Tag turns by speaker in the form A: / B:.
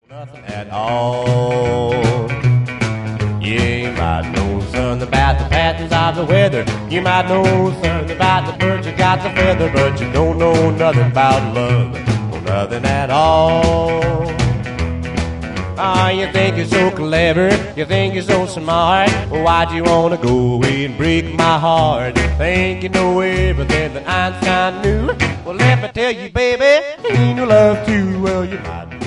A: Nothing at all. You might know something about the patterns of the weather. You might know something about the birds that got the feather, but you don't know nothing about love. Know nothing at all. Ah, you think you're so clever, you think you're so smart. Well, why'd you wanna go away and break my heart? You think you know everything that Einstein knew? Well, let me tell you, baby, ain't no love too well. You might